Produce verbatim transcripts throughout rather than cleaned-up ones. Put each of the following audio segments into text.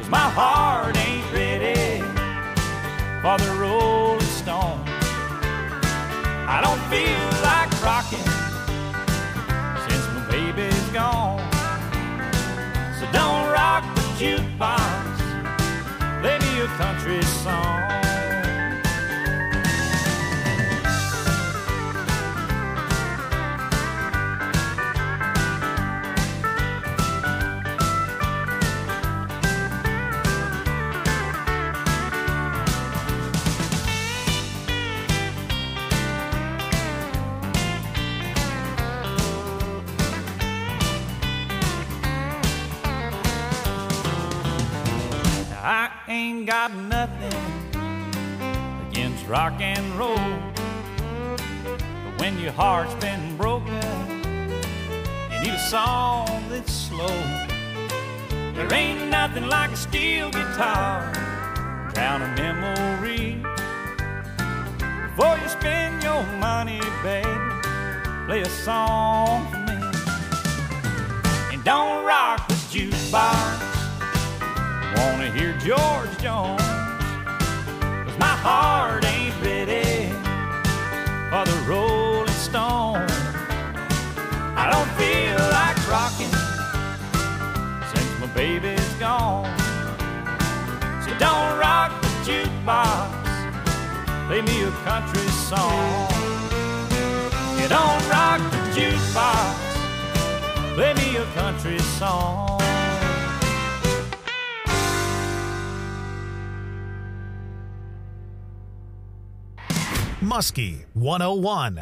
my heart ain't ready for the Rolling Stone. I don't feel like rocking since my baby's gone. So don't rock the jukebox, play me a country song. I ain't got nothing against rock and roll, but when your heart's been broken, you need a song that's slow. There ain't nothing like a steel guitar, drown a memory. Before you spend your money, baby, play a song for me. And don't rock this jukebox, wanna hear George Jones, 'cause my heart ain't ready for the Rolling Stone. I don't feel like rocking since my baby's gone. So don't rock the jukebox, play me a country song. You don't rock the jukebox, play me a country song. Muskie one oh one.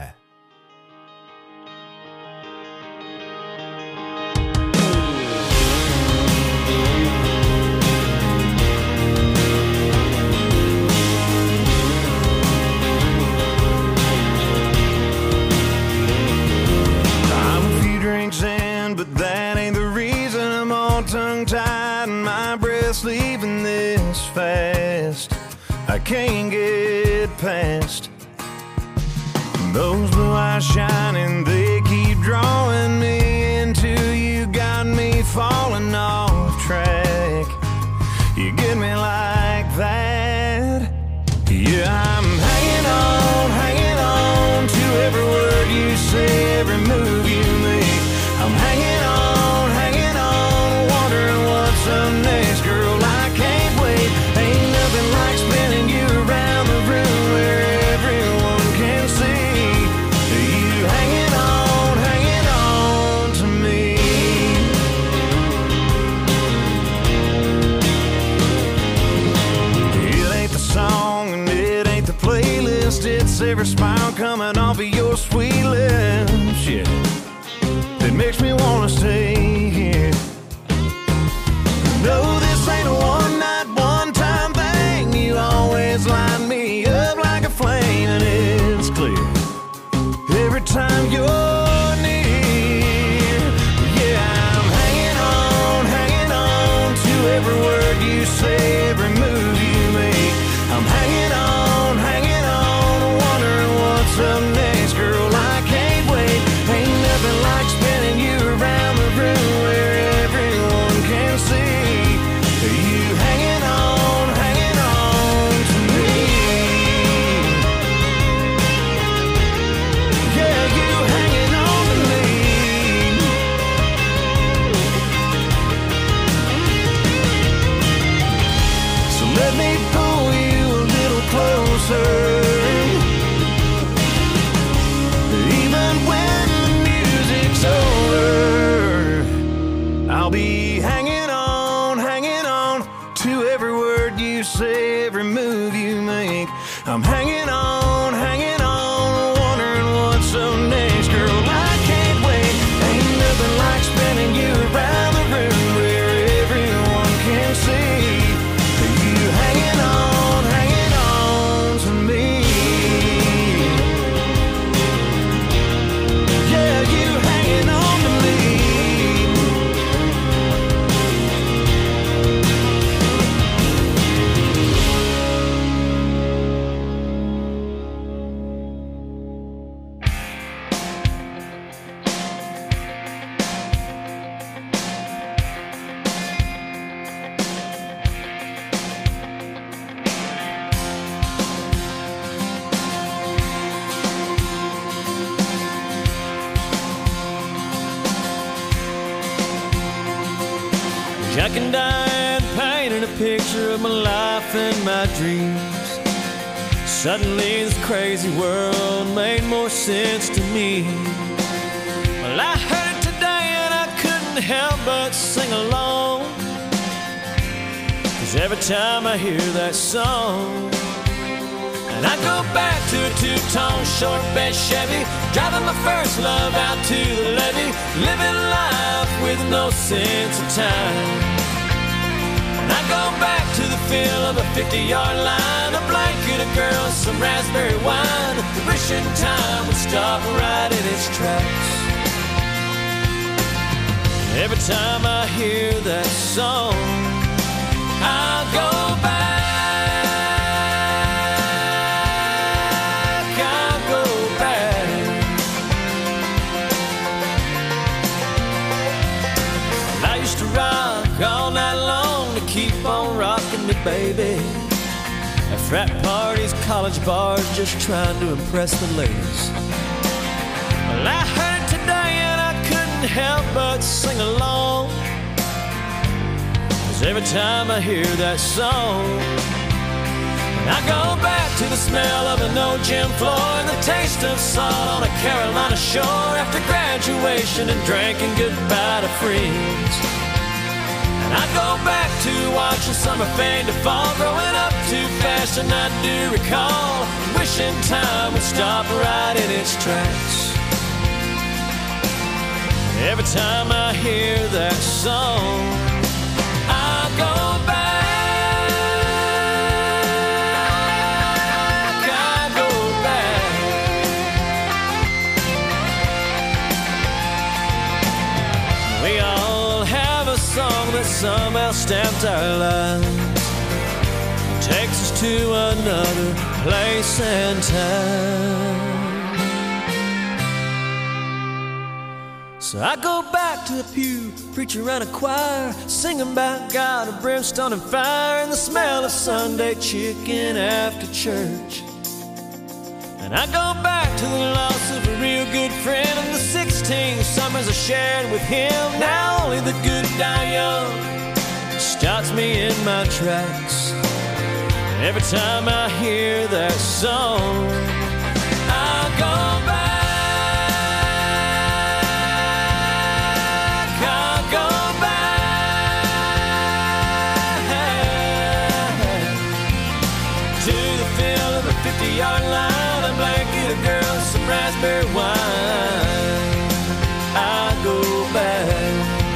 I'm a few drinks in, but that ain't the reason I'm all tongue-tied and my breath's leaving this fast. I can't get past those blue eyes shining, they keep drawing me into you, got me falling off track. You get me like that. Yeah, I'm hanging on, hanging on to every word you say, every move you make. I'm hanging on, hanging on, wondering what's up next, girl, I can't wait. Ain't nothing like spinning you around the room where everyone can see. It's every smile coming off of your sweet lips, yeah, that makes me wanna stay here. No, this ain't a one-night, one-time thing. You always light me up like a flame, and it's clear every time you're near. Yeah, I'm hanging on, hanging on to every word you say, every move you make. I'm hanging on, hanging on, wondering what's up next, girl, I can't wait. Ain't nothing like spinning you around the room where everyone can see. Jack and Diane painted a picture of my life and my dreams. Suddenly this crazy world made more sense to me. Well, I heard it today and I couldn't help but sing along, 'cause every time I hear that song, and I go back to a two-tone short bed Chevy, driving my first love out to the levee, living life with no sense of time. And I go back to the feel of a fifty-yard line, a blanket, a girl, some raspberry wine, wishing time would stop right in its tracks. Every time I hear that song, I'll go back. All night long to keep on rocking me, baby. At frat parties, college bars, just trying to impress the ladies. Well, I heard it today and I couldn't help but sing along, 'cause every time I hear that song, I go back to the smell of an old gym floor and the taste of salt on a Carolina shore after graduation and drinking goodbye to friends. And I go back to watching summer fade to fall, growing up too fast and I do recall, wishing time would stop right in its tracks. Every time I hear that song, I go back, I go back. We all have a song that somehow stamped our lives, takes us to another place and time. So I go back to the pew, preacher and a choir, singing about God of brimstone and fire, and the smell of Sunday chicken after church. And I go back to the loss of a real good friend and the sixteen summers I shared with him. Now only the good die young stops me in my tracks. Every time I hear that song, I go back, I go back to the feel of a fifty-yard line, a blanket, a girl, some raspberry wine. I go back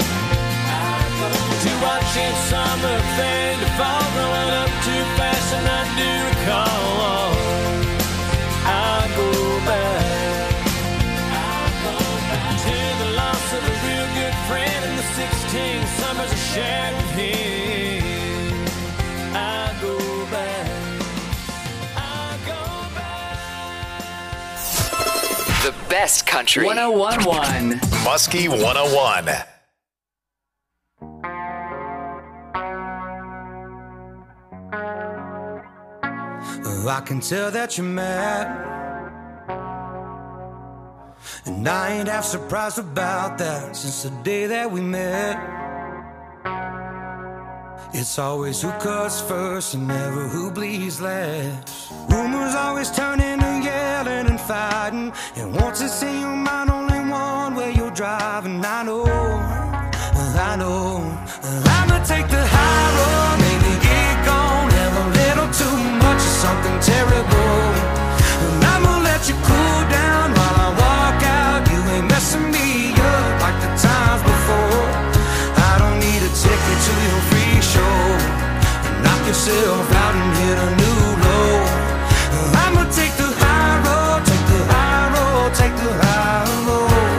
to watching summer fade to fall, growing up too fast and I do recall. I go back, I go back to the loss of a real good friend and the sixteen summers I shared with him. I go back, I go back. The best country. one oh one point one Muskie one oh one. I can tell that you're mad, and I ain't half surprised about that since the day that we met. It's always who cuts first and never who bleeds last. Rumors always turning to yelling and fighting, and once it's in your mind only one way you're driving. I know, I know, I'ma take the high road, maybe get gone, have a little too much of something terrible, and I'ma let you cool down while I walk out. You ain't messing me up like the times before. I don't need a ticket to your free show. Knock yourself out and hit a new low. I'ma take the high road, take the high road, take the high road.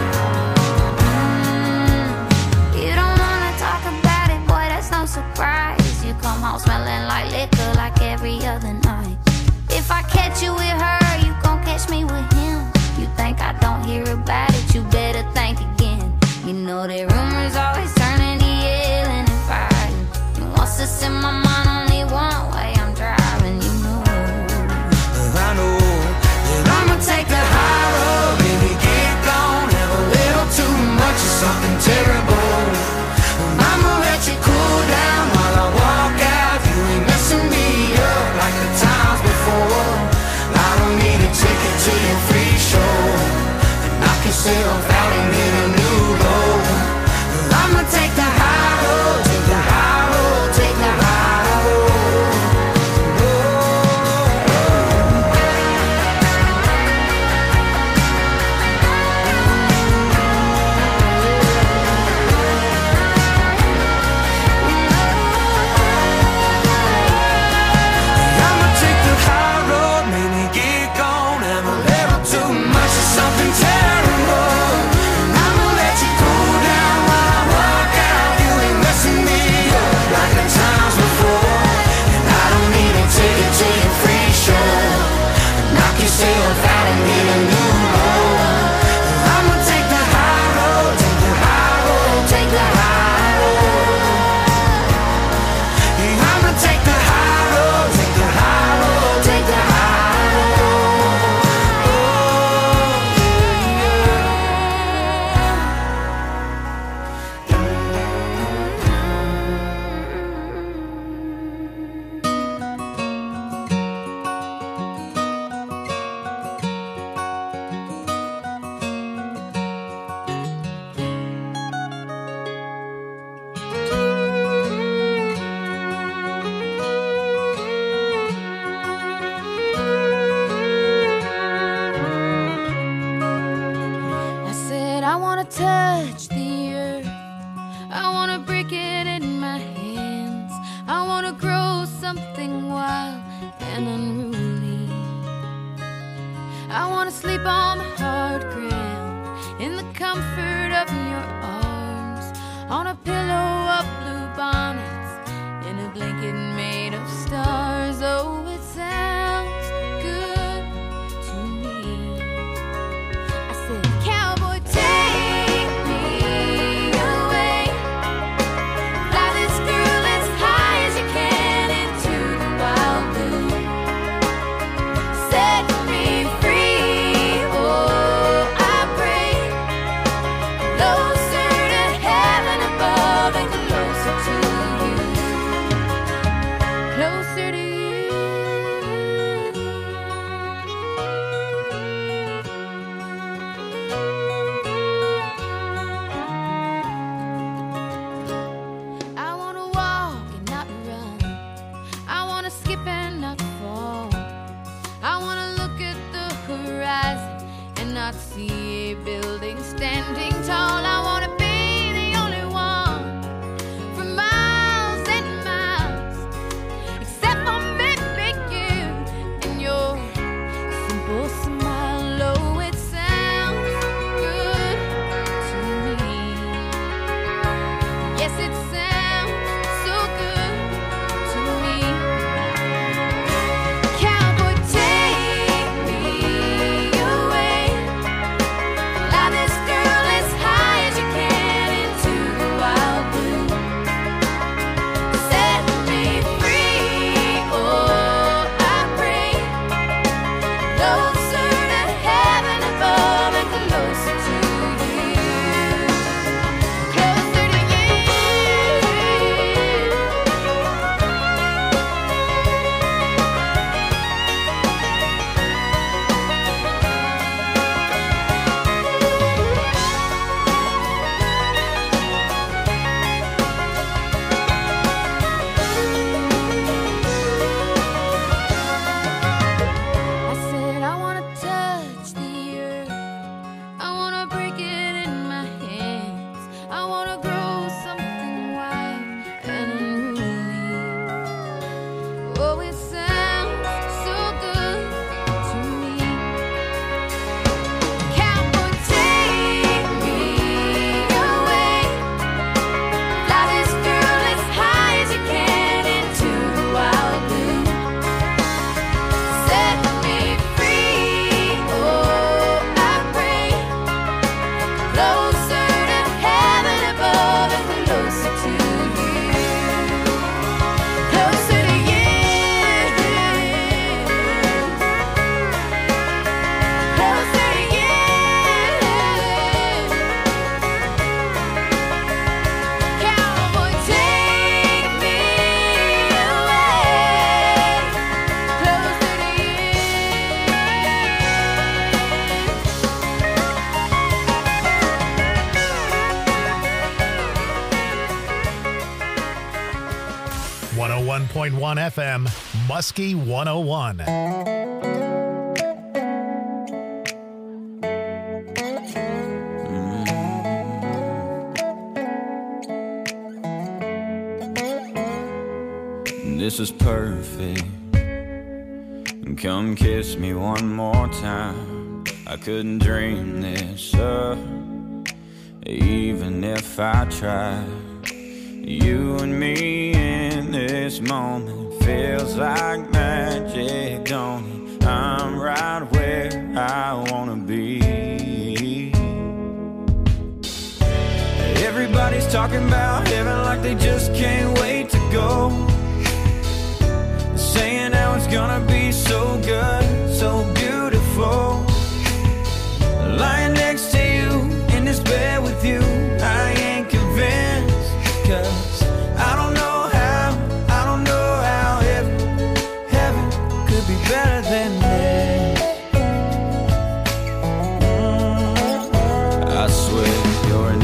You don't wanna talk about it, boy, that's no surprise. You come home smelling like liquor like every other night. If I catch you with her, you gon' catch me with him. You think I don't hear about it, you better think again. You know that rumors always turning to yelling and fighting, and once it's in my mind only one way I'm driving. You know, I know that I'ma take the high road, baby, get gone, have a little too much of something terrible. I'ma let you cool yourself out and hit a new road. I'ma take the high road, take the high road, take the high road. I'ma take the high road, maybe get gone, have a little too much of something terrible. I'ma let you cool down while I walk out. You ain't messing me up like the times before. And I don't need a ticket to your free show. Knock yourself out and hit a new road. I'ma take the high road, take the high road, take the high road. Yeah, I'ma take the high road, take the high road, take the high road. I said I wanna touch the earth, I wanna break it in my hands, I wanna grow something wild and unruly. I wanna sleep on the hard ground in the comfort of your arms, on a pillow of blue bonnets, in a blanket made of stars. Oh, it sounds good to me. I said, cowboy, take me away. Fly this girl as high as you can into the wild blue. Set me free, oh, I pray. Closer to heaven above and closer to you. Closer to you. I wanna walk and not run. I wanna skip and not fall. I wanna look at the horizon and not see a building standing tall. I wanna be the only one for miles and miles, except for maybe you and your simple smile. Oh, it sounds good to me. Yes, it sounds so good to me. Cowboy, take me away. one point one F M, Muskie one oh one. This is perfect. Come kiss me one more time. I couldn't dream this up, even if I tried. You and me in this moment feels like magic, don't it? I'm right where I wanna be. Everybody's talking about heaven like they just can't wait to go. Saying how it's gonna be so good, so beautiful. Lying next to you, in this bed with you, I ain't convinced. Cause I don't know how, I don't know how heaven, heaven could be better than this. I swear you're an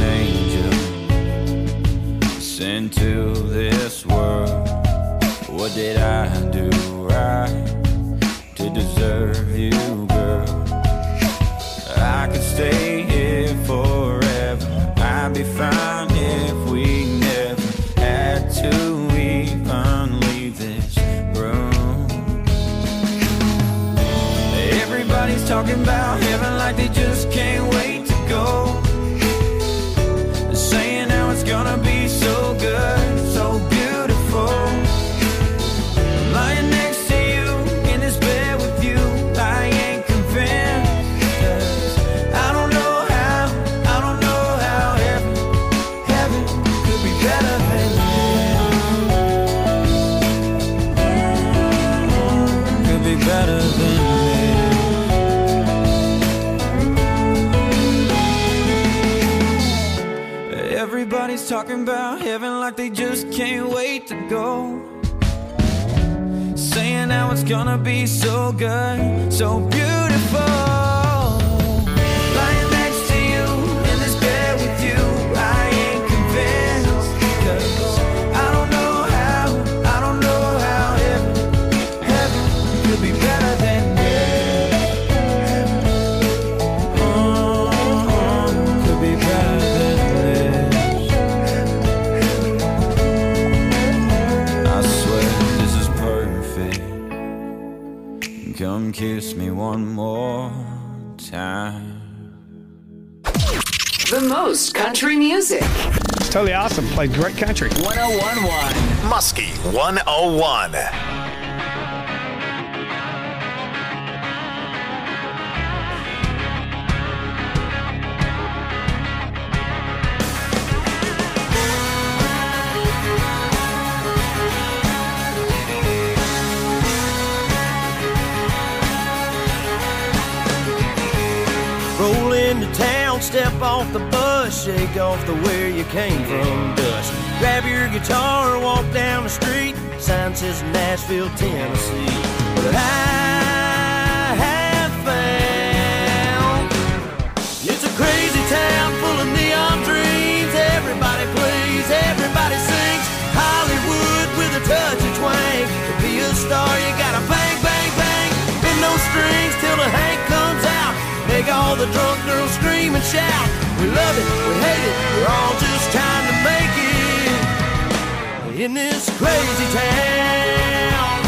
angel sent to this world. What did I do right to deserve you, girl? I could stay here forever. I'd be fine if we never had to even leave this room. Everybody's talking about heaven like they just can't wait to go. They're saying how it's gonna be so good, so beautiful. Lying next to you, in this bed with you, I ain't convinced. Cause I don't know how, I don't know how heaven, heaven could be better than this. Could be better than this. Everybody's talking about heaven like they just can't wait to go. Saying how it's gonna be so good, so beautiful. Lying next to you, in this bed with you, I ain't convinced. Cause I don't know how, I don't know how heaven, heaven could be better than this. Oh, could be better than this. I swear this is perfect. Come kiss me one more time. The most country music. It's totally awesome. Played great country. one oh one point one. Muskie one oh one. Roll into town, step off the bus, shake off the where you came from dust. Grab your guitar, walk down the street, sign says Nashville, Tennessee. But I have found it's a crazy town full of neon dreams. Everybody plays, everybody sings. Hollywood with a touch of twang. To be a star, you gotta bang, bang, bang. Bend those strings till the Hank comes out. Make all the drunk girls scream and shout. We love it, we hate it, we're all just trying to make it in this crazy town.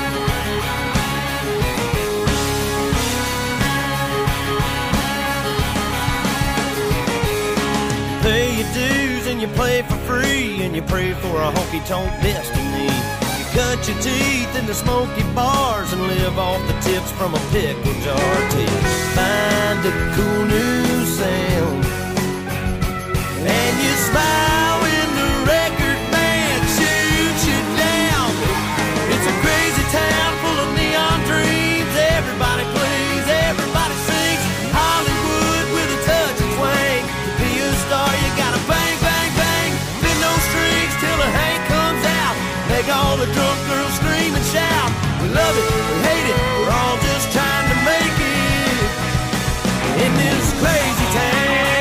You pay your dues and you play for free, and you pray for a honky-tonk destiny. Cut your teeth in the smoky bars and live off the tips from a pickle jar till you find a cool new sound. And you smile when the record band shoots you down. It's a crazy town full of neon dreams. Everybody plays, everybody sings. Hollywood with a touch of twang. To be a star, you gotta bang, bang, bang. Bend those strings till the Hank comes out. Make all the drunk girls scream and shout. We love it, we hate it, we're all just trying to make it in this crazy town.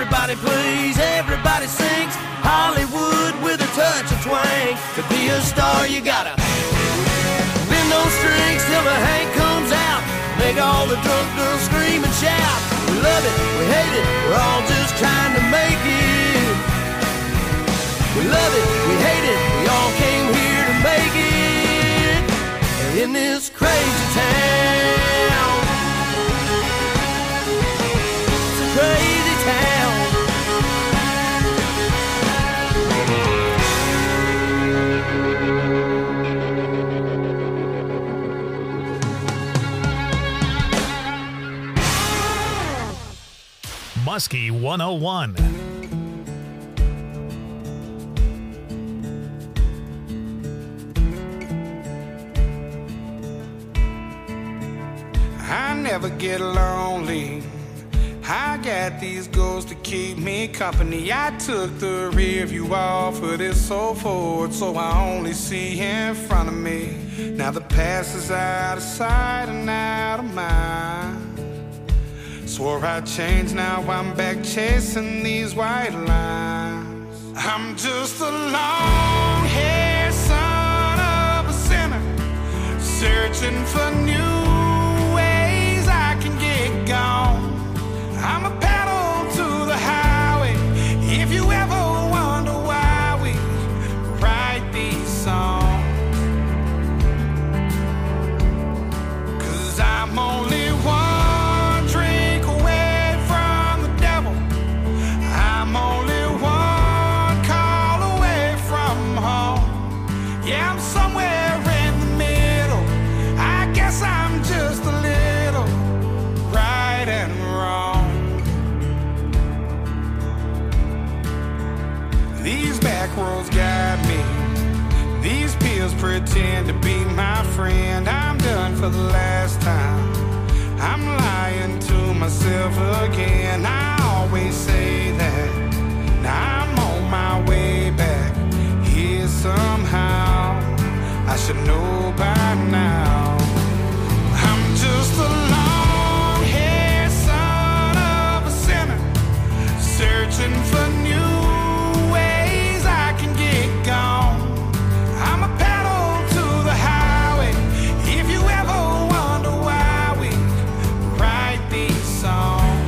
Everybody plays, everybody sings. Hollywood with a touch of twang. To be a star, you gotta bend those strings till the Hank comes out. Make all the drunk girls scream and shout. We love it, we hate it, we're all just trying to make it. We love it, we hate it, we all came here to make it. In this crazy town, it's a crazy town. Muskie one oh one. I never get lonely. I got these goals to keep me company. I took the rear view off of this old Ford, so I only see in front of me. Now the past is out of sight and out of mind. Swore I'd change, now I'm back chasing these white lines. I'm just a long-haired son of a sinner, searching for new ways I can get gone. I'm a pedal to the highway. If you ever wonder why we write these songs, 'cause I'm only one drink away from the devil. I'm only one call away from home. Yeah, I'm somewhere in the middle. I guess I'm just a little right and wrong. These back roads guide me. These pills pretend to be my friend. I'm done for the last time. I'm lying to myself again. I always say that. Now I'm on my way back here somehow. I should know by now. I'm just a long-haired son of a sinner, searching for new ways I can get gone. I'm a pedal to the highway. If you ever wonder why we write these songs,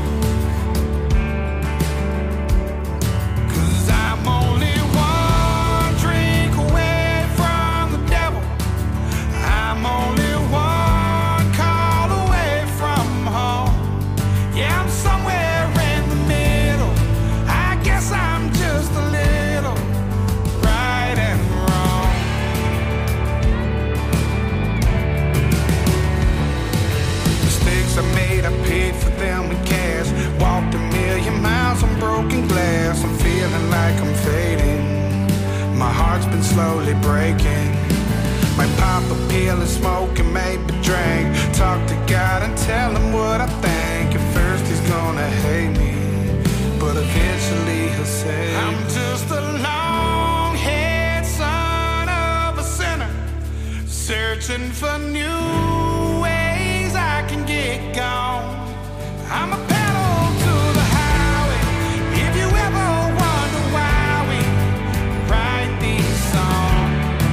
'cause I'm only one drink away from the devil. I'm only one call away from home. Yeah, I'm somewhere in the middle. I guess I'm just a little right and wrong. Mistakes I made, I paid for them in cash. Walked a million miles on broken glass. I'm feeling like I'm fading. My heart's been slowly breaking. Might pop a pill and smoke and maybe drink. Talk to God and tell him what I think. At first he's gonna hate me, but eventually he'll say, I'm just a long-haired son of a sinner, searching for new ways I can get gone. I'm a pedal to the highway. If you ever wonder why we write these songs,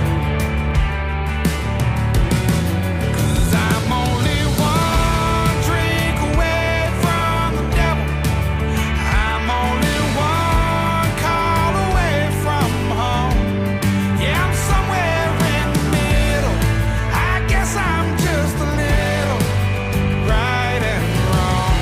'cause I'm only one drink away from the devil. I'm only one call away from home. Yeah, I'm somewhere in the middle. I guess I'm just a little right and wrong.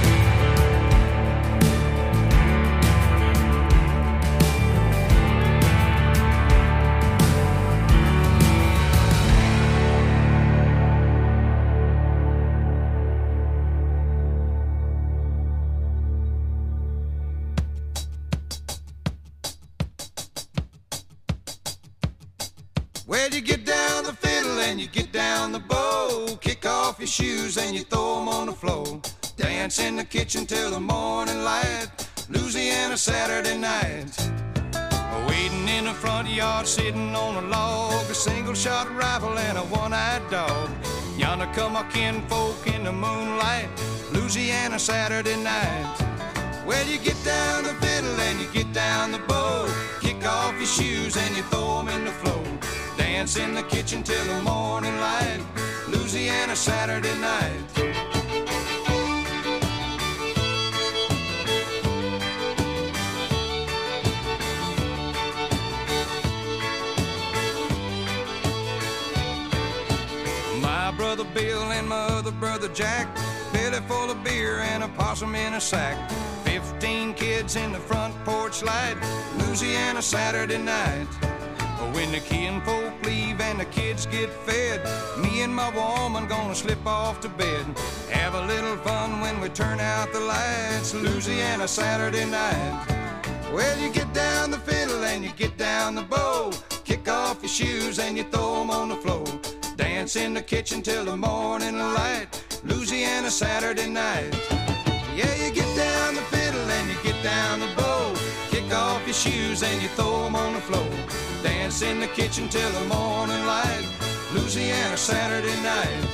Well, you get down the fiddle and you get down the bow. Kick off your shoes and you throw them on the floor. Dance in the kitchen till the morning light. Louisiana Saturday night. Waiting in the front yard, sitting on a log. A single shot rifle and a one-eyed dog. Yonder come our kinfolk in the moonlight. Louisiana Saturday night. Well, you get down the fiddle and you get down the bow. Kick off your shoes and you throw them in the floor. Dance in the kitchen till the morning light. Louisiana Saturday night. My brother Bill and my other brother Jack, belly full of beer and a possum in a sack. Fifteen kids in the front porch light. Louisiana Saturday night. When the kinfolk leave and the kids get fed, me and my woman gonna slip off to bed. Have a little fun when we turn out the lights. Louisiana Saturday night. Well, you get down the fiddle and you get down the bow. Kick off your shoes and you throw them on the floor. Dance in the kitchen till the morning light. Louisiana Saturday night. Yeah, you get down the fiddle and you get down the bow. Kick off your shoes and you throw them on the floor. Dance in the kitchen till the morning light. Louisiana Saturday night.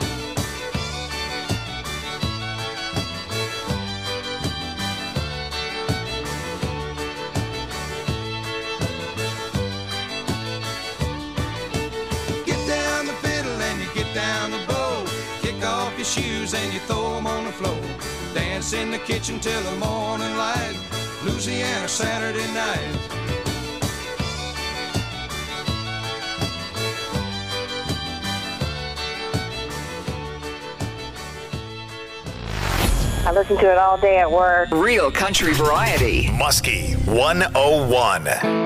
Get down the fiddle and you get down the bow. Kick off your shoes and you throw them on the floor. Dance in the kitchen till the morning light. Louisiana Saturday night. I listen to it all day at work. Real country variety. Muskie one oh one.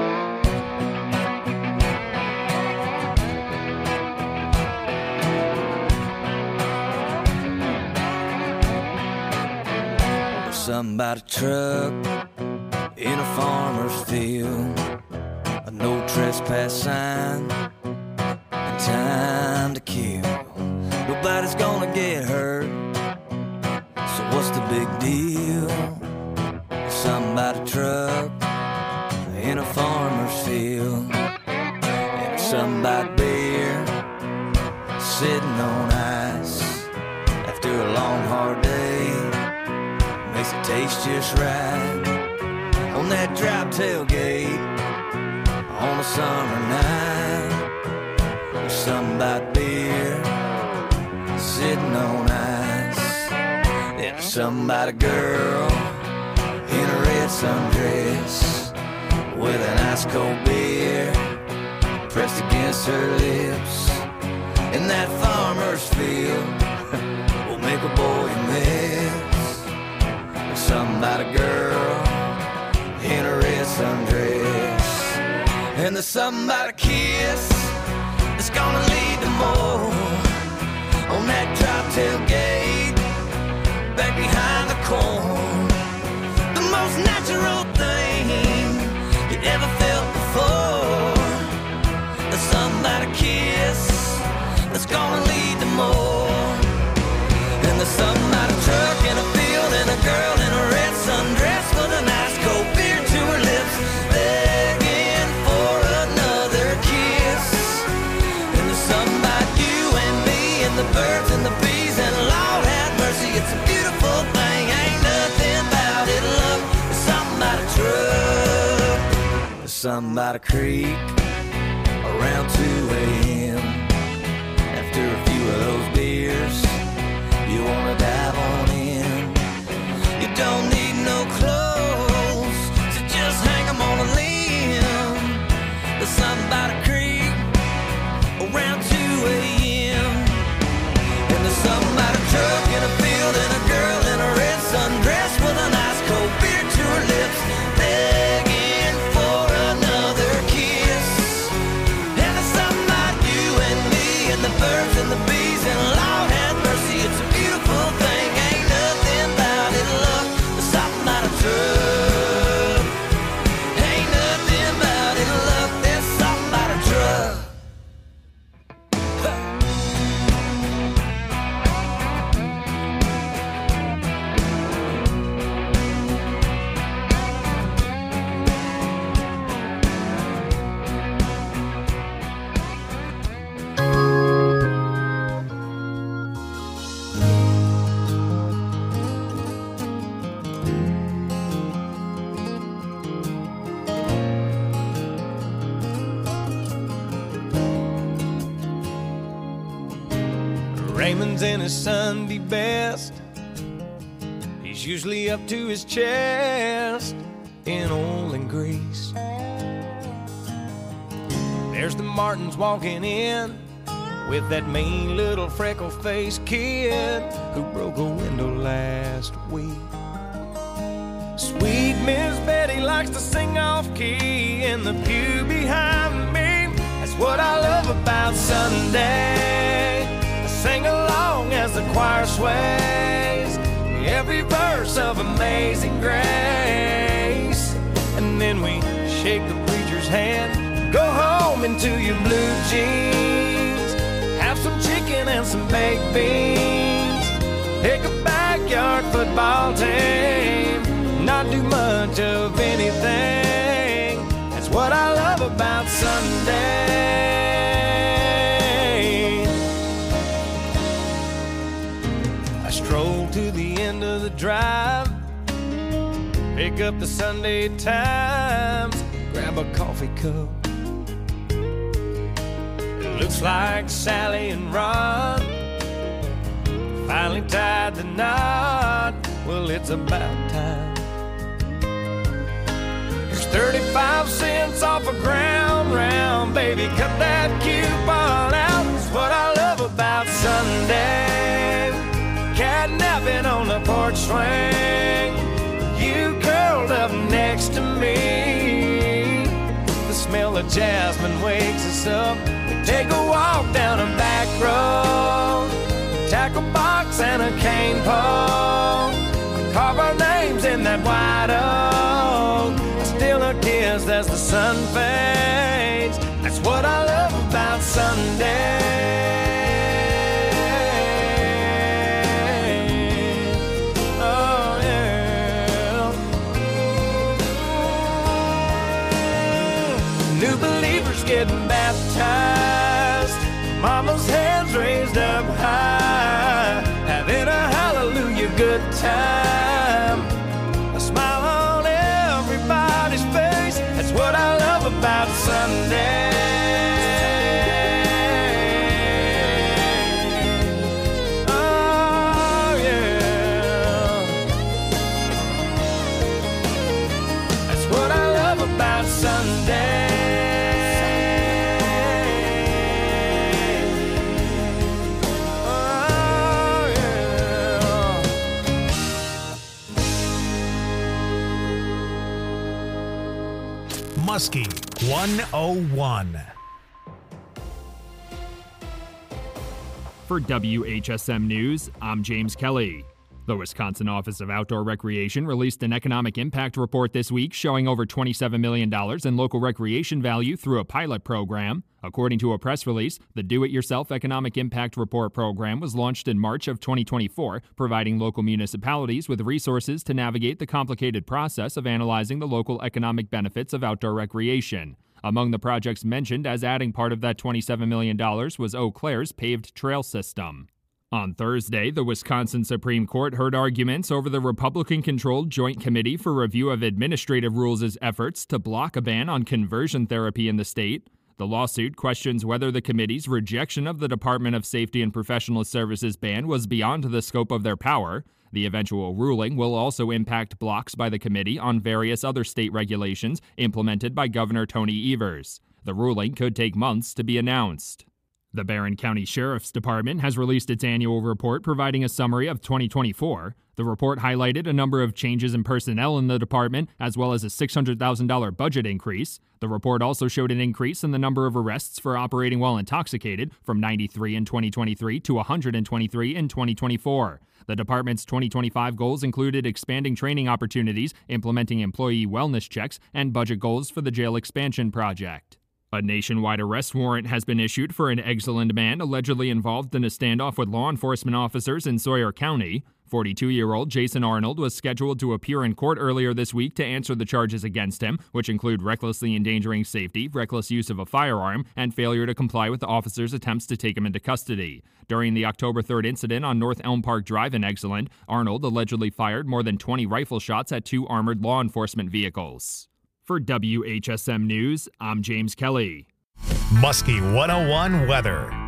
Something about a truck in a farmer's field, a no trespass sign, and time to kill. Nobody's gonna get hurt, so what's the big deal? Something about a truck in a farmer's field, and something about beer sitting on ice after a long hard day. Makes it taste just right on that drop tailgate on a summer night. There's something about beer sitting on ice. There's something about a girl in a red sundress with an ice cold beer pressed against her lips. In that farmer's field will make a boy miss. Something about a girl in a red sundress. And there's something about a kiss that's gonna lead to more on that drop tailgate back behind the corn. The most natural thing you ever felt before. There's something about a kiss that's gonna lead to more. And there's something about a truck in a field and a girl in a red sundress with an ice cold beer to her lips, begging for another kiss. And there's something about you and me and the birds and the bees, and Lord have mercy, it's a beautiful thing. Ain't nothing about it, love. There's something about a truck. There's something about a creek around two a.m. After a few of those beers, you wanna dive on in. You don't need no clothes, so just hang 'em on a limb. There's something about a creek around two a.m. And there's something about a truck in a field and a girl in a red sundress with an ice cold beer to her lips, begging for another kiss. And there's something about you and me and the birds and the bees, and Lord have mercy, it's a beautiful thing. Ain't nothing about it, love. There's something about a truck. Ain't nothing about it, love. There's something about a truck. Raymond's in his Sunday best. He's usually up to his chest in oil and grease. There's the Martins walking in with that mean little freckle-faced kid who broke a window last week. Sweet Miss Betty likes to sing off-key in the pew behind me. That's what I love about Sunday. I sing along as the choir sways every verse of Amazing Grace. And then we shake the preacher's hand, go home into your blue jeans, have some chicken and some baked beans, pick a backyard football team, not do much of anything. That's what I love about Sunday. I stroll to the end of the drive, pick up the Sunday Times, grab a coffee cup. It looks like Sally and Ron finally tied the knot. Well, it's about time. Here's thirty-five cents off a ground round, baby, cut that coupon out. That's what I love about Sunday. Catnapping on the porch swing, you curled up next to me. The smell of jasmine wakes us up. We take a walk down a back road, tackle box and a cane pole, carve our names in that white oak. I steal a kiss as the sun fades. That's what I love about Sunday. Oh yeah. New believers getting baptized, mama's hands raised up high, having a hallelujah good time. A smile on everybody's face. That's what I love about Sunday. Oh yeah. That's what I love about Sunday. Muskie one oh one. For W H S M News, I'm James Kelly. The Wisconsin Office of Outdoor Recreation released an economic impact report this week showing over twenty-seven million dollars in local recreation value through a pilot program. According to a press release, the Do-It-Yourself Economic Impact Report program was launched in March of twenty twenty-four, providing local municipalities with resources to navigate the complicated process of analyzing the local economic benefits of outdoor recreation. Among the projects mentioned as adding part of that twenty-seven million dollars was Eau Claire's paved trail system. On Thursday, the Wisconsin Supreme Court heard arguments over the Republican-controlled Joint Committee for Review of Administrative Rules' efforts to block a ban on conversion therapy in the state. The lawsuit questions whether the committee's rejection of the Department of Safety and Professional Services ban was beyond the scope of their power. The eventual ruling will also impact blocks by the committee on various other state regulations implemented by Governor Tony Evers. The ruling could take months to be announced. The Barron County Sheriff's Department has released its annual report providing a summary of twenty twenty-four. The report highlighted a number of changes in personnel in the department, as well as a six hundred thousand dollars budget increase. The report also showed an increase in the number of arrests for operating while intoxicated from ninety-three in twenty twenty-three to one hundred twenty-three in twenty twenty-four. The department's twenty twenty-five goals included expanding training opportunities, implementing employee wellness checks, and budget goals for the jail expansion project. A nationwide arrest warrant has been issued for an Exeland man allegedly involved in a standoff with law enforcement officers in Sawyer County. forty-two-year-old Jason Arnold was scheduled to appear in court earlier this week to answer the charges against him, which include recklessly endangering safety, reckless use of a firearm, and failure to comply with the officers' attempts to take him into custody. During the October third incident on North Elm Park Drive in Exeland, Arnold allegedly fired more than twenty rifle shots at two armored law enforcement vehicles. For W H S M News, I'm James Kelly. Muskie one oh one weather.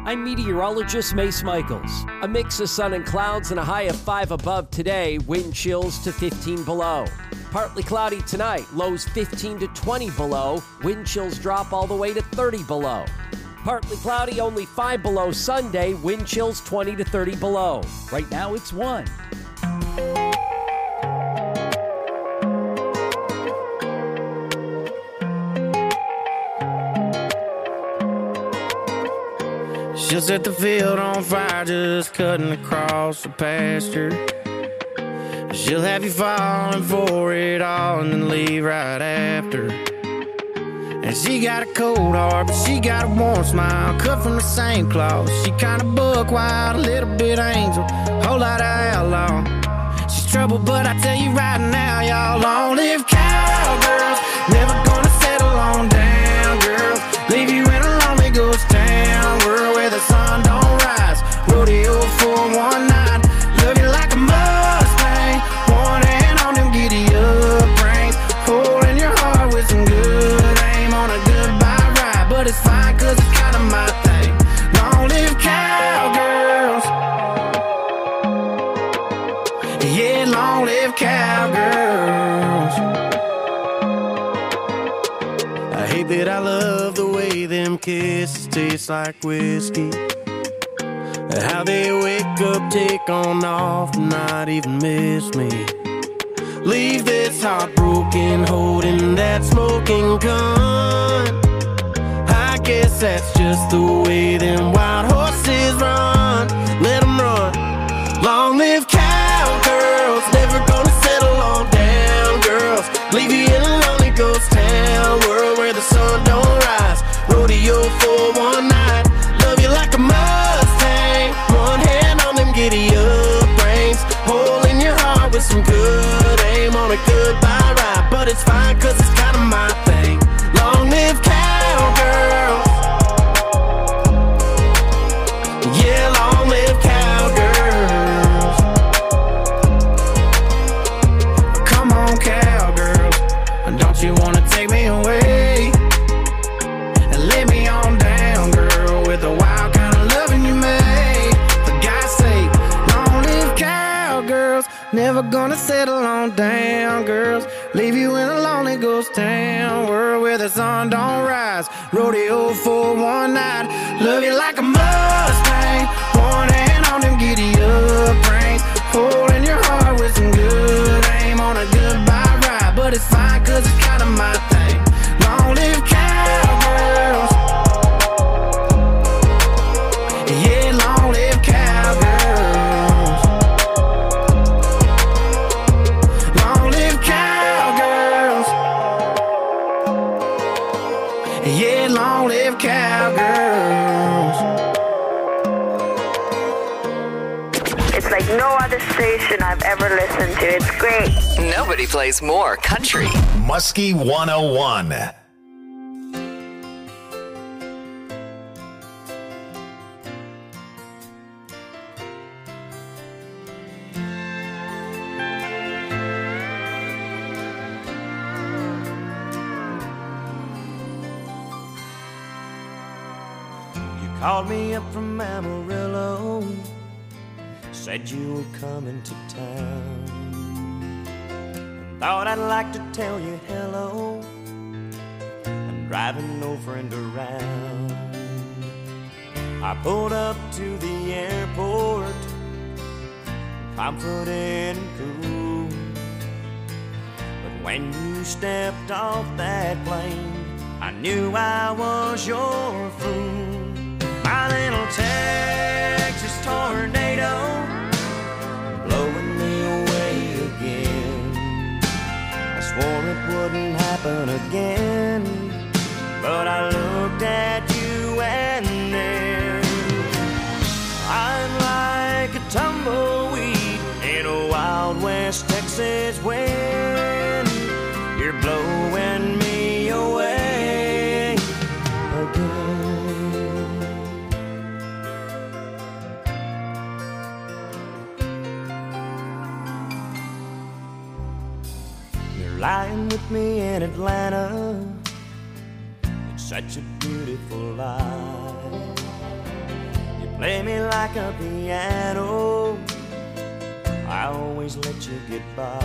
I'm meteorologist Mace Michaels. A mix of sun and clouds and a high of five above today, wind chills to fifteen below. Partly cloudy tonight, lows fifteen to twenty below, wind chills drop all the way to thirty below. Partly cloudy, only five below Sunday, wind chills twenty to thirty below. Right now it's one. She'll set the field on fire just cutting across the pasture. She'll have you falling for it all and then leave right after. And she got a cold heart, but she got a warm smile, cut from the same cloth. She kinda buck wild, a little bit angel, whole lot of outlaw. She's trouble, but I tell you right now, y'all, long live cowgirls. Never gonna settle on down, girls. Leave you in a lonely ghost town, world where the sun don't rise. Rodeo for one night, love you like a Mustang. One hand on them giddy up reins, holding your heart with some good aim on a goodbye ride. But it's fine, cause it's kinda my thing. Long live cowgirls. Yeah, long live cowgirls. I hate that I love the way them kisses taste like whiskey. How they wake up, take on off, not even miss me. Leave this heart broken, holding that smoking gun. I guess that's just the way them wild horses run. Let them run. Long live cowgirls, never gonna settle on down, girls. Leave you in a lonely ghost town, world where the sun don't rise. Rodeo for one night, love you like a Mustang. One hand on them giddy up reins, holding your heart with some good aim on a goodbye ride. But it's fine, cause it's kinda my thing. Long live cowgirls. Yeah, long live cowgirls. Come on, cowgirls, don't you wanna take me away and lay me on down, girl, with the wild kind of loving you made. For God's sake, long live cowgirls. Never gonna settle on down, girls. Leave you in a lonely ghost town, world where the sun don't rise. Rodeo for one night, love you like a Mustang. One hand on them giddy up reins, holding your heart with some good aim on a goodbye ride. But it's fine, cause it's kinda my thing. Long live cowgirls. Yeah, long live cowgirls. Long live cowgirls. Yeah, long live cowgirls. It's like no other station I've ever listened to. It's great. Nobody plays more country. Muskie one oh one. Called me up from Amarillo, said you were coming to town. Thought I'd like to tell you hello. I'm driving no friend around. I pulled up to the airport, confident and cool. But when you stepped off that plane, I knew I was your fool. My little Texas tornado, blowing me away again. I swore it wouldn't happen again, but I looked at you and then I'm like a tumbleweed in a Wild West Texas wind. You're blowing me away again. Lying with me in Atlanta, it's such a beautiful life. play me like a piano. I always let you get by.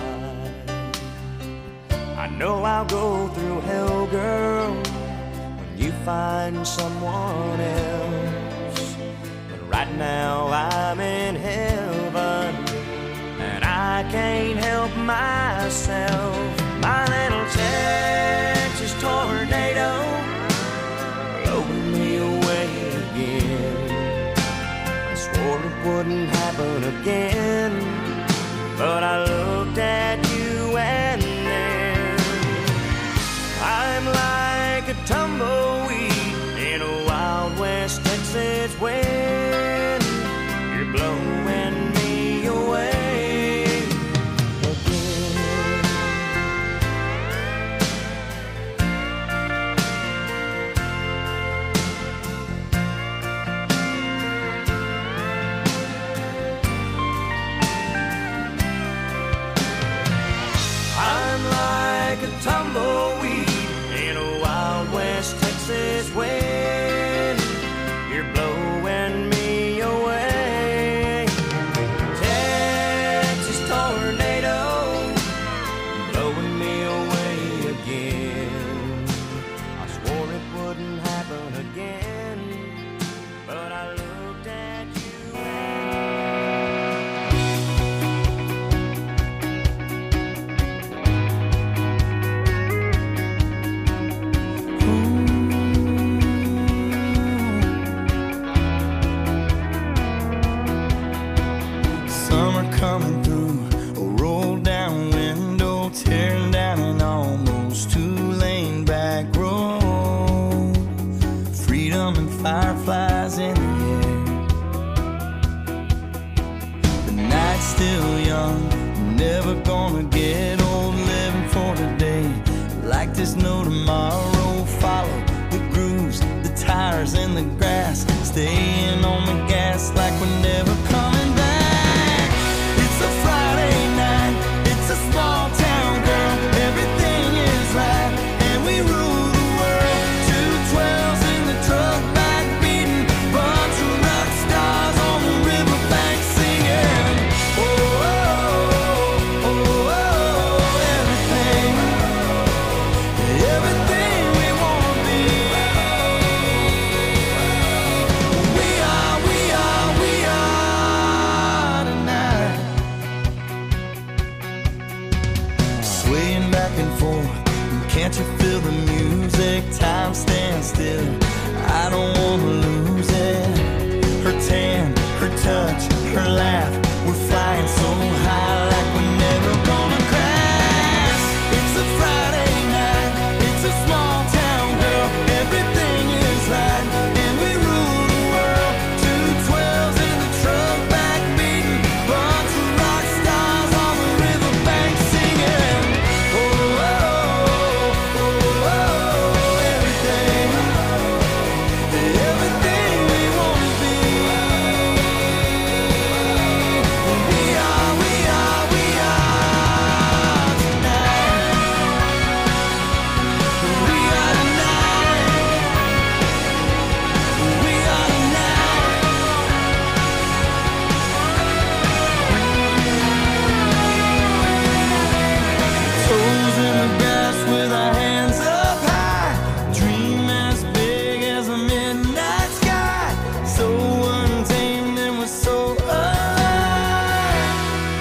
I know I'll go through hell, girl, when you find someone else. But right now I'm in heaven, and I can't help myself. My little Texas tornado blowing me away again. I swore it wouldn't happen again, but I looked at you and then I'm like a tumbleweed in a Wild West Texas wind. You're blowing me away. Tumbleweed in a Wild West Texas wind. You're blowing me away. Texas tornado blowing me away again. I swore it wouldn't happen again, but I looked at you and coming through a rolled down window, tearing down an almost two-lane back road. Freedom and fireflies in the air. The night's still young, never gonna get old. Living for today, like there's no tomorrow. Follow the grooves, the tires in the grass, staying on the gas like we're never coming back. Friday night, it's a small town, girl, everything is right, and we rule the world. Two twelves in the truck back beating, bunch of rock stars on the riverbank singing. Oh, oh, oh, oh, everything, everything we want to be. We are, we are, we are tonight. Swaying back and forth, can't you feel the music? Time stands still, I don't wanna lose it. Her tan, her touch, her laugh, we're flying so high like we're never gonna crash. It's a Friday night, it's a small town, girl, everything is right, and we rule the world. Two twelves in the truck back beating, bunch of rock stars on the riverbank singing. Oh, oh, oh, oh, oh, everything, everything we want to be. We are, we are, we are tonight. We are tonight. We are tonight. Toes in the grass with our hands up high. Dream as big as a midnight sky. So untamed and we're so alive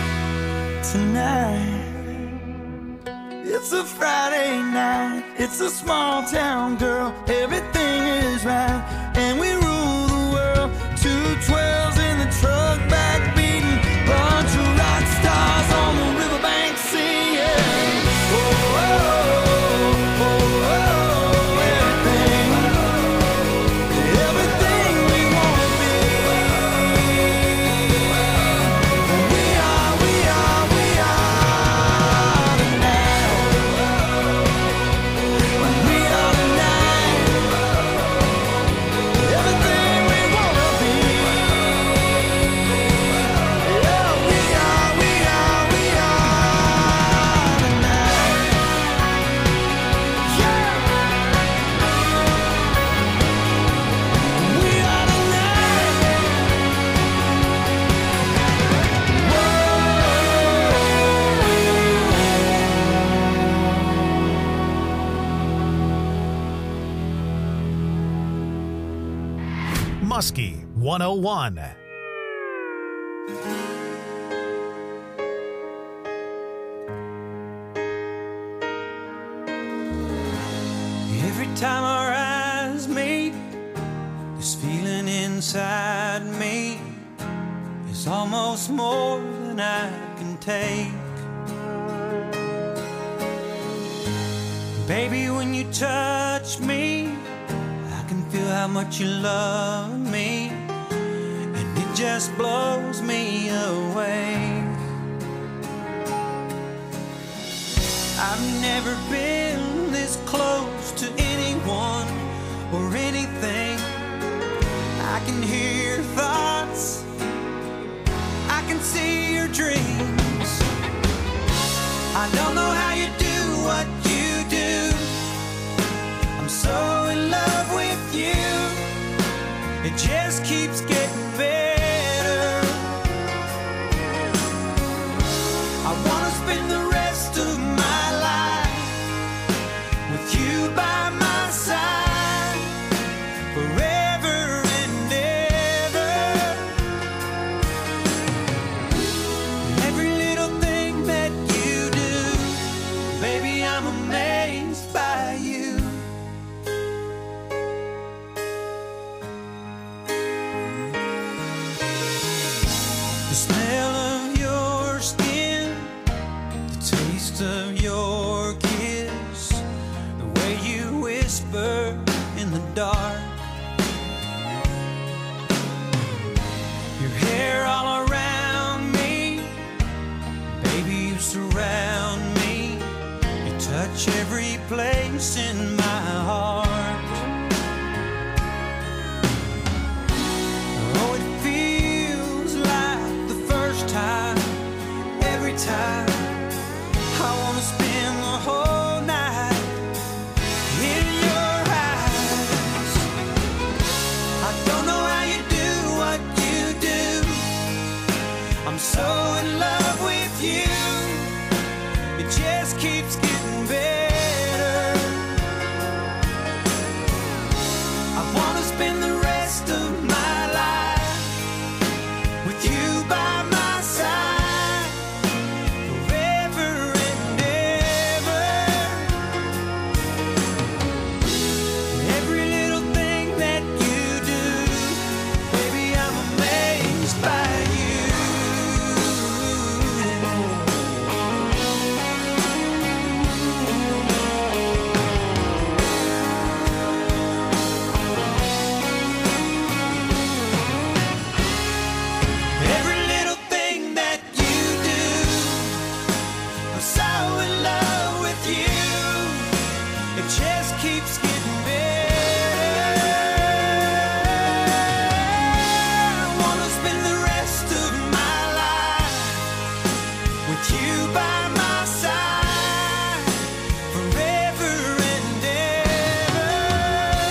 tonight. It's a Friday night, it's a small town, girl, everything is right, and we rule the world. Two twelves in the truck back beating, bunch of rock stars on the riverbank singing. Oh, oh, oh, oh, oh, everything, everything we want to be. We are, we are, we are tonight. We are tonight. Muskie one oh one. Every time our eyes meet, this feeling inside me is almost more than I can take. Baby, when you touch me, I can feel how much you love me, and it just blows me away. I've never been this close to anyone or anything. I can hear your thoughts, I can see your dreams. I don't know how you do what you do. I'm so in love with you. It just keeps getting better. I wanna spend the rest of my life with you by my side forever and ever. Every little thing that you do, baby, I'm amazed by you. The smell of your skin, the taste of your kiss, the way you whisper in the dark, your hair all around me, baby, you surround me, you touch every place in my heart. Oh, it feels like the first time, every time. I wanna spend the whole night in your eyes. I don't know how you do what you do. I'm so in love with you. It just keeps getting better. I wanna spend the rest of my life with you by my side forever and ever. Every little thing that you do, baby, I'm amazed by you. Every little thing that you do, I'm so in love with you. It just keeps getting better. I wanna spend the rest of my life with you by my side forever and ever.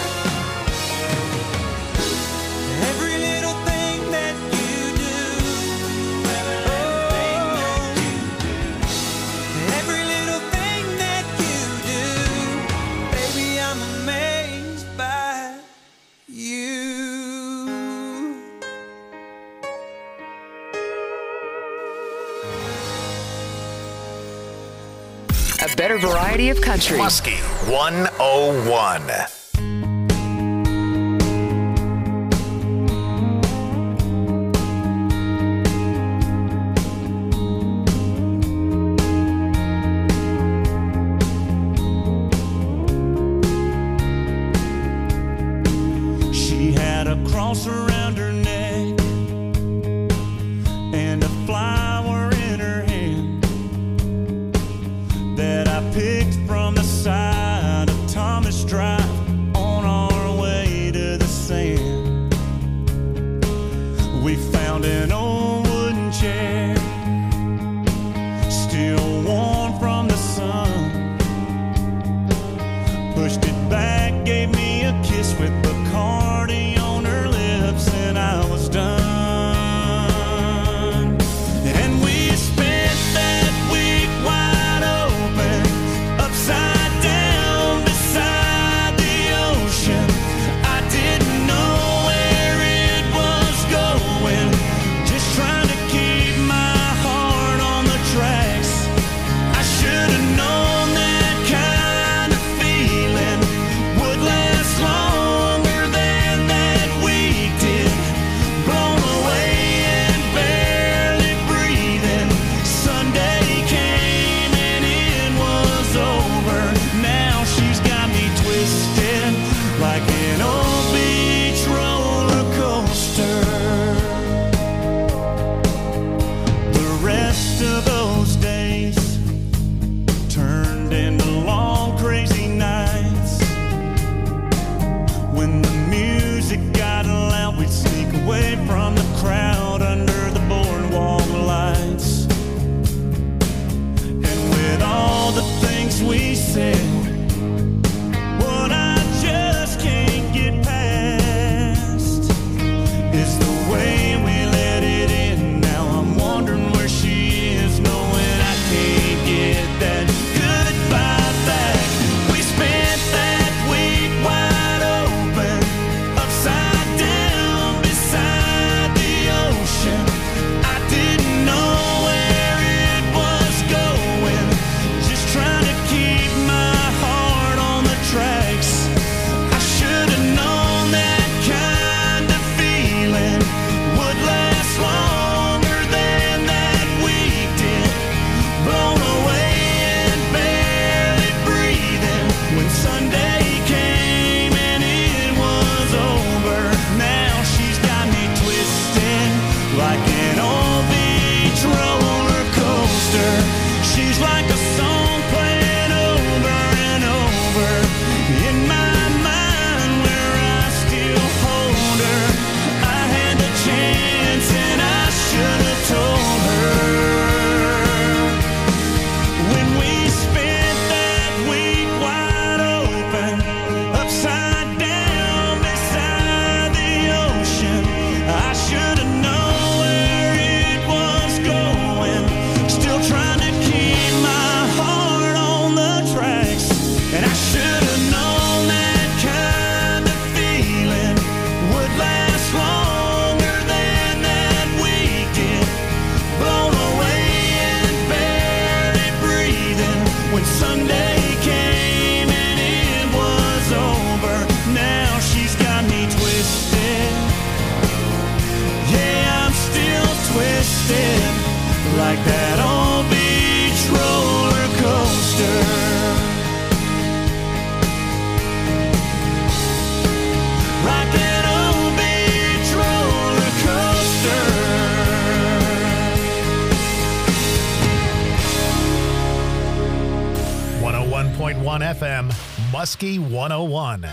Every little thing that you do, oh, every little thing that you do, baby, I'm amazed by you. A better variety of country. Muskie one oh one. She had a cross around her neck and a flower in her hand that I picked from the side of Thomas Drive on our way to the sand. We found an old wooden chair, still warm from the sun. Pushed it back, gave me a kiss with Bacardi on her lips, and I was done. And we spent that week wide open, upside down beside the ocean. I didn't know where it from the crowd under the boardwalk lights. And with all the things we said, what I just can't get past is the way we let it in. Now I'm wondering where she is, knowing I can't get that goodbye back. We spent that week wide open, upside down beside the ocean. I didn't know where it was going, just trying to keep my heart on the tracks. I should have known that kind of feeling would last longer than that week did. Blown away and barely breathing when Sunday came and it was over. Now she's got me twisted like an old beach roller coaster. She's like a song playing over and over in my mind, where I still hold her. I had the chance and I should have told her. When we spent that week wide open, upside down beside the ocean, I should have known where it was going. Still trying to keep my heart on the tracks. And I should have known that kind of feeling would last longer than that week did. Blown away and barely breathing when Sunday came and it was over. Now she's got me twisted. Yeah, I'm still twisted like that old beach roller coaster. Like that old beach roller coaster. one oh one point one F M, Muskie one oh one.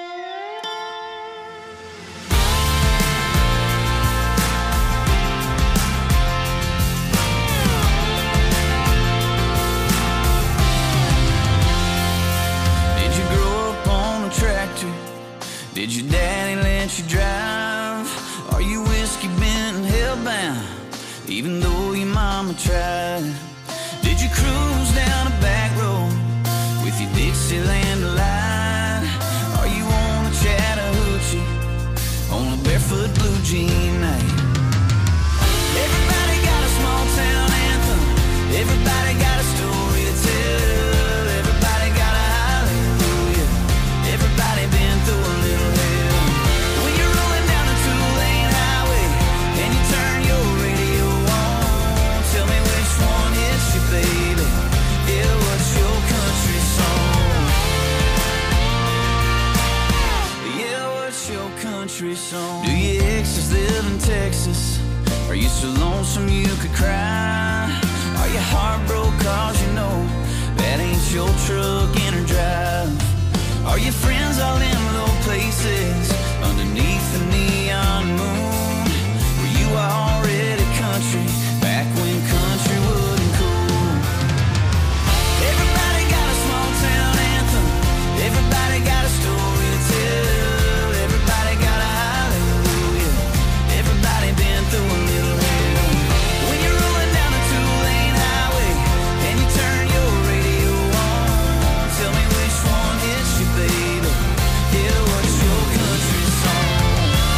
Did you grow up on a tractor? Did your daddy let you drive? Are you whiskey bent and hellbound, even though your mama tried? Did you cruise down a back road with your Dixieland light? Are you on a Chattahoochee on a barefoot blue jean night? Everybody got a small town anthem. Everybody got a story to tell. Everybody got a hallelujah. Everybody been through a little hell. When you're rolling down a two-lane highway and you turn your radio on, tell me which one hits you, baby. Yeah, what's your country song? Yeah, what's your country song? Do your exes live in Texas? Are you so lonesome you could cry? Are you heartbroken cause you know that ain't your truck in or drive? Are your friends all in low places underneath the neon moon? Were you already country back when country wasn't cool? Everybody got a small town anthem. Everybody got a story to tell. Everybody got a hallelujah. Everybody been through a little hell. When you're rolling down a two-lane highway and you turn your radio on, tell me which one hits you, baby. Yeah, what's your country song?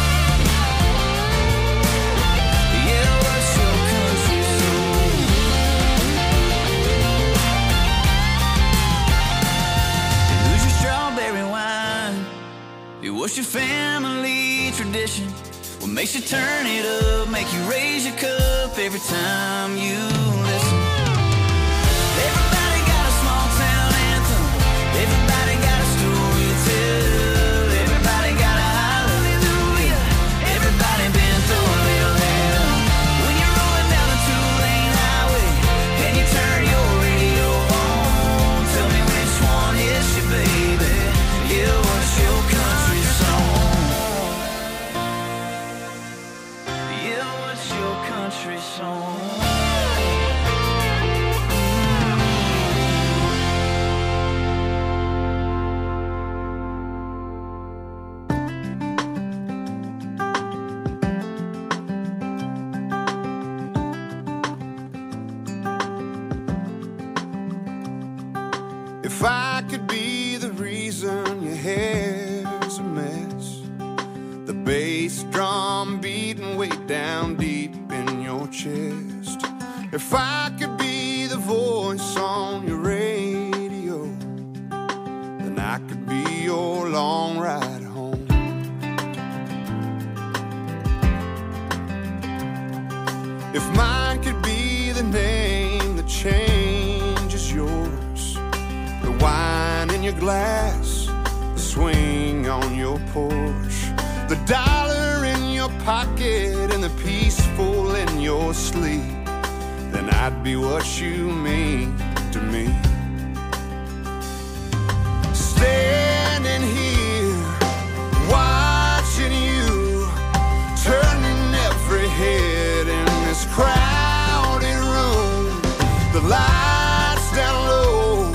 Yeah, what's your country song? Who's your strawberry wine? It was your family tradition. What makes you turn it up, make you raise your cup every time you listen? Everybody got a small town anthem. Everybody got a story to tell. Everybody got a hallelujah. Everybody been through a little hell. When you're rolling down a two-lane highway and you turn your radio on, tell me which one hits you, baby. Yeah, what's your country song? country song. If I could be the reason your hair's a mess, the bass drum beating way down deep in your chest, if I could be the voice on your radio, then I could be your long ride home. If mine could be the name that changes yours, the wine in your glass, the swing on your porch, the dollar in your pocket and the peaceful in your sleep, then I'd be what you mean to me. Standing here, watching you, turning every head in this crowded room, the lights down low,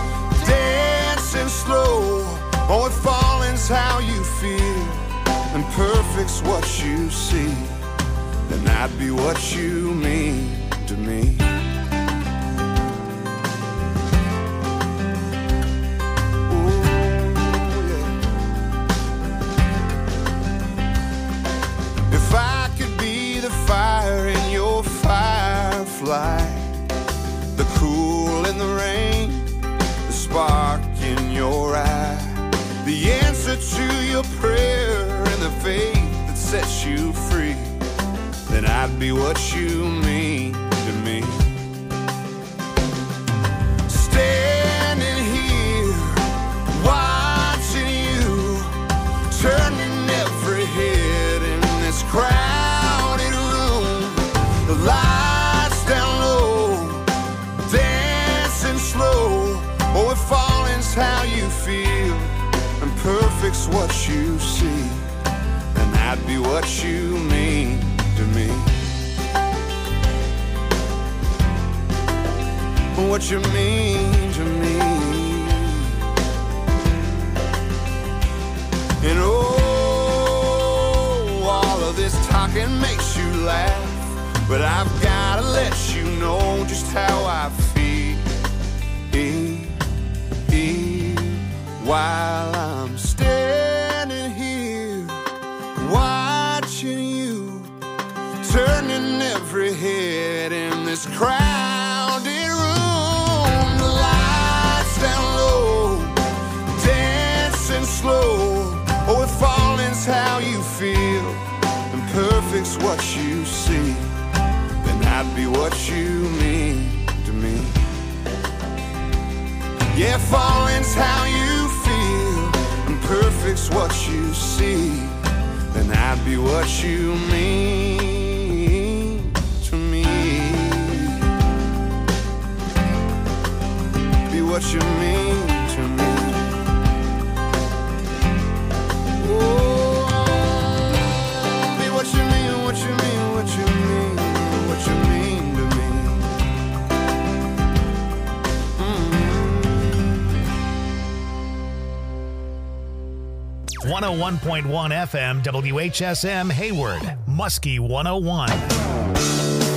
slow. Oh, if falling's how you feel and perfect's what you see, then I'd be what you mean to me. Ooh, yeah. If I could be the fire in your firefly, the cool in the rain, the spark in your eye, the answer to your prayer and the faith that sets you free, then I'd be what you mean to me. Standing here, watching you, turning every head in this crowded room, the lights down low, dancing slow. Oh, if falling's how you feel and perfect's what you see, then I'd be what you mean to me. What you mean to me. And oh, all of this talking makes you laugh, but I've gotta let you know just how I feel while I'm standing here, watching you, turning every head in this crowded room, the lights down low, dancing slow. Oh, if falling's how you feel and perfect's what you see, then I'd be what you mean to me. Yeah, falling's how you feel and perfect's what you see, then I'd be what you mean to me. Be what you mean to me. Oh, be what you mean, what you mean, what you mean, what you mean to me. one oh one point one F M W H S M Hayward, Muskie one oh one.